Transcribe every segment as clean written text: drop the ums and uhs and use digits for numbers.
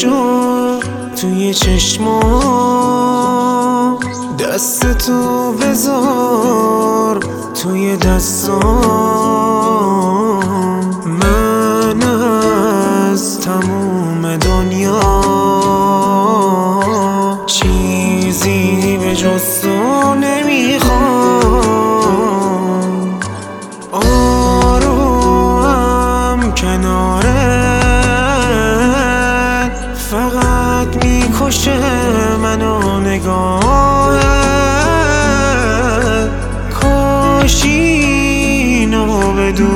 شو توی چشمام، دستتو بذار توی دستام. من از تموم دنیا چیزی به جز تو نمیخوام. آروم کنارت فقط میکشه منو نگاهت. کاش اینو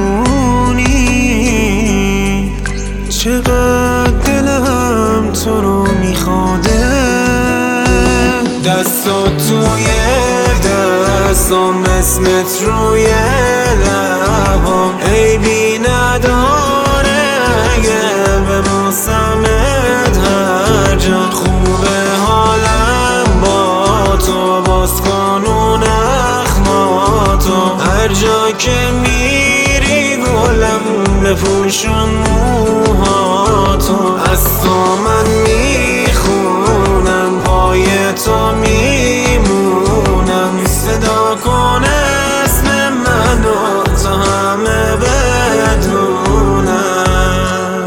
بدونی چقدر دلم تو رو میخواده. دستات توی دستام، اسمت روی لبام، عیبی نداره اگه ببوسمت هر جا. خوبه حالم با تو، باز کن اون اخماتو. هر جا که میری گلم بپوشون موهاتو. از تو من میخونم، پای تو میمونم. صدا کن اسم منو تا همه بدونم.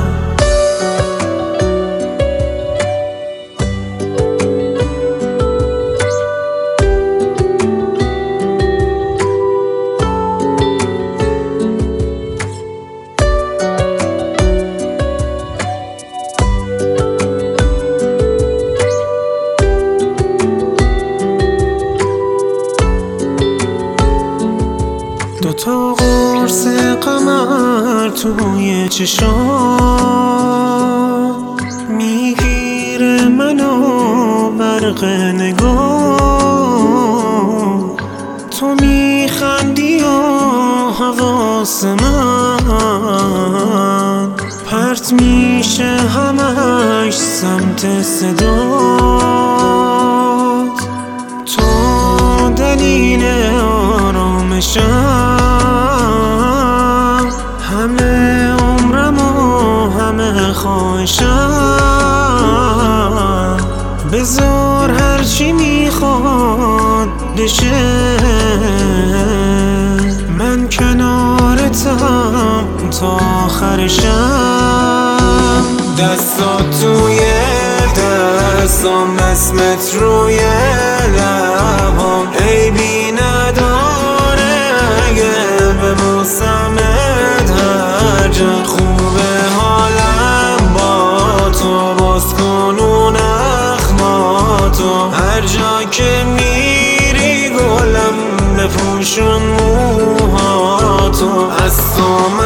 دوتا قرص قمر توی چشام، میگیره منو برق نگاه. تو میخندی و حواس من پرت میشه همش سمت صدات. تو دلیل آرامشم، همه عمرم و همه خواهشم. بذار هرچی میخواد بشه، من کنارتم تا آخرشم. دستات توی دستام، اسمت روی لبام، عیبی نداره اگه ببوسمت هر جا. خوبه حالم با تو، باز کن اون اخماتو. هر جا که میری گلم بپوشون موهاتو. از تو